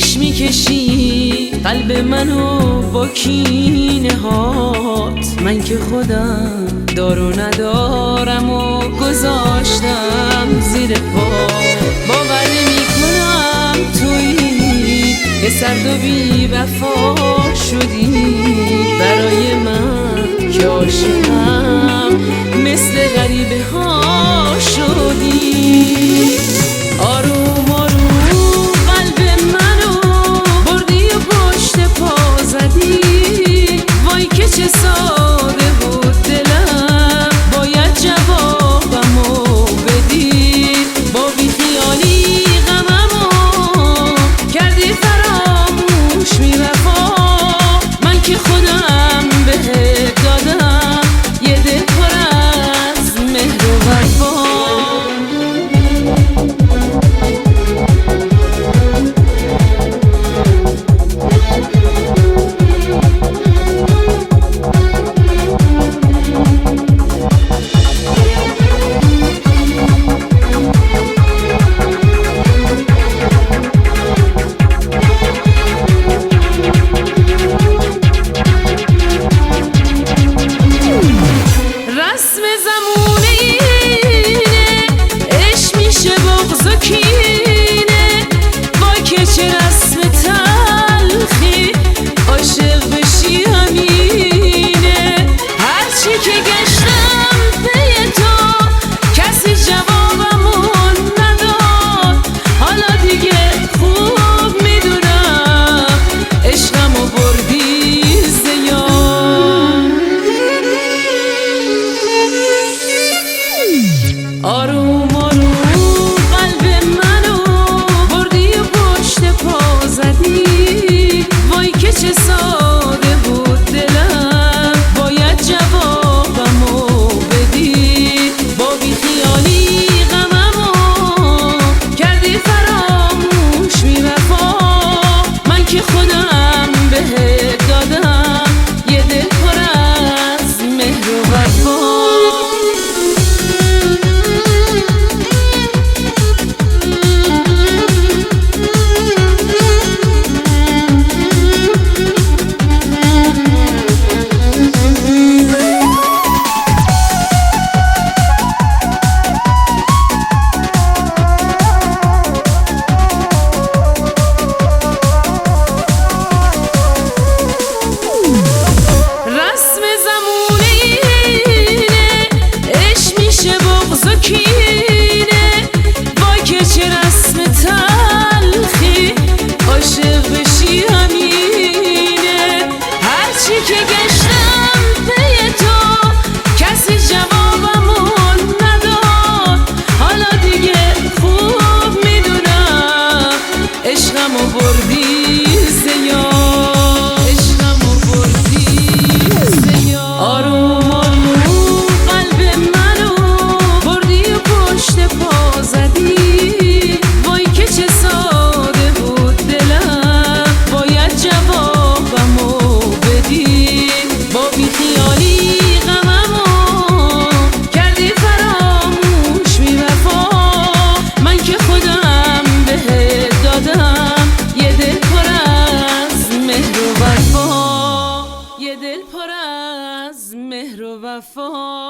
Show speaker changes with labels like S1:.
S1: پیش میکشی قلب منو با کینه هات. من که خودم دارو ندارم و گذاشتم زیر پا. باور نمی‌کنم تویی که سرد و بی وفا شدی برای من که عاشقم مثل غریبه ها شدی. آروم آروم قلب منو بردی و پشت پا زدی. وای که چه ساده بود دلم باید جوابمو بدی. با بیخیالی غممو کردی فراموش بی وفا. من که خودم بهت دادم یه دل پر از مهر و وفا. رسم زمونه اینه عشق میشه بغض و کینه. وای که چه رسم تلخی عاشق بشی همینه. هرچی که گشتم پی تو کسی جوابمو نداد. حالا دیگه خوب میدونم عشقمو بردی زیاد. آروم آروم قلب منو بردی و پشت پا زدی. وای که چه ساده بود دلم باید جوابمو بدی. با بیخیالی غممو کردی فراموش بی وفا. من که خودم بهت دادم یه دل پر از مهر و وفا. رسم زمونه اینه عشق میشه بغض و کینه. وای که چه رسم تلخی عاشق بشی همینه. هرچی که گشتم پی تو کسی جوابمو نداد. حالا دیگه خوب میدونم عشقمو بردی زیاد. آروم آروم قلب منو بردی و پشت پا زدی. وای که چه ساده بود دلم باید جوابمو بدی. با بیخیالی غممو کردی فراموش بی وفا. من که خودم بهت دادم یه دل پر از مهر و وفا. یه دل پر از مهر و وفا.